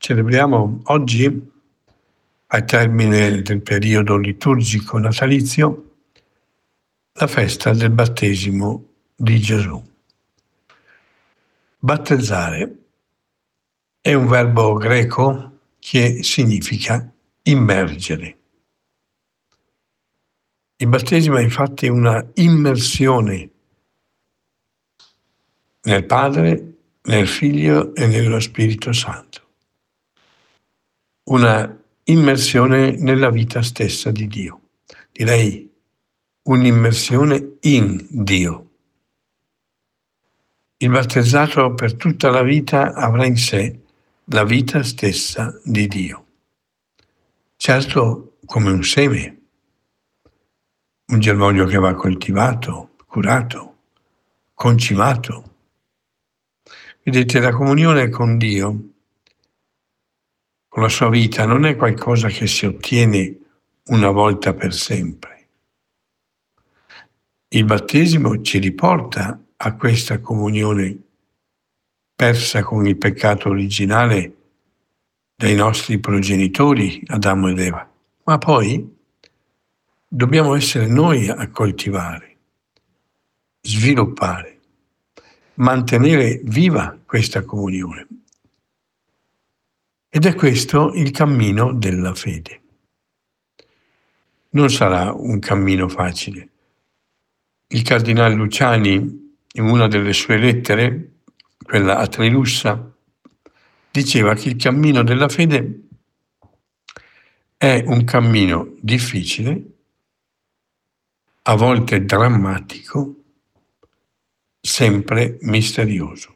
Celebriamo oggi, al termine del periodo liturgico natalizio, la festa del battesimo di Gesù. Battezzare è un verbo greco che significa immergere. Il battesimo è infatti una immersione nel Padre, nel Figlio e nello Spirito Santo. Una immersione nella vita stessa di Dio. Direi un'immersione in Dio. Il battezzato per tutta la vita avrà in sé la vita stessa di Dio. Certo, come un seme, un germoglio che va coltivato, curato, concimato. Vedete, la comunione con Dio, con la sua vita, non è qualcosa che si ottiene una volta per sempre. Il battesimo ci riporta a questa comunione persa con il peccato originale dai nostri progenitori, Adamo ed Eva. Ma poi dobbiamo essere noi a coltivare, sviluppare, mantenere viva questa comunione. Ed è questo il cammino della fede. Non sarà un cammino facile. Il cardinale Luciani, in una delle sue lettere, quella a Trilussa, diceva che il cammino della fede è un cammino difficile, a volte drammatico, sempre misterioso.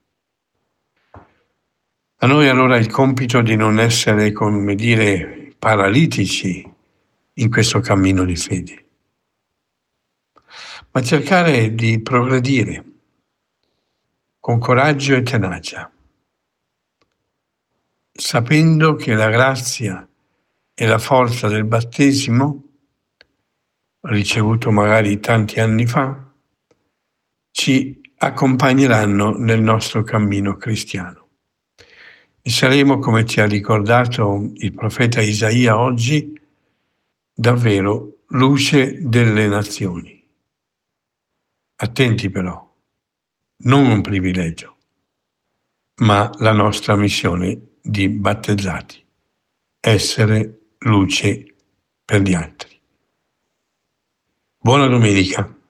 A noi allora il compito di non essere, come dire, paralitici in questo cammino di fede, ma cercare di progredire con coraggio e tenacia, sapendo che la grazia e la forza del battesimo, ricevuto magari tanti anni fa, ci accompagneranno nel nostro cammino cristiano. E saremo, come ci ha ricordato il profeta Isaia oggi, davvero luce delle nazioni. Attenti però, non un privilegio, ma la nostra missione di battezzati, essere luce per gli altri. Buona domenica.